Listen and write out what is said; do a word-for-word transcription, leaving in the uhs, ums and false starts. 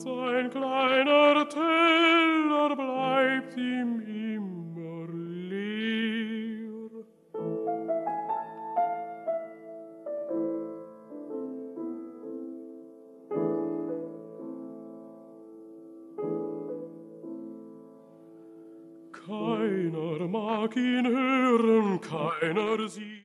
Sein kleiner Teller bleibt ihm immer leer. Keiner mag ihn hören, keiner sieht.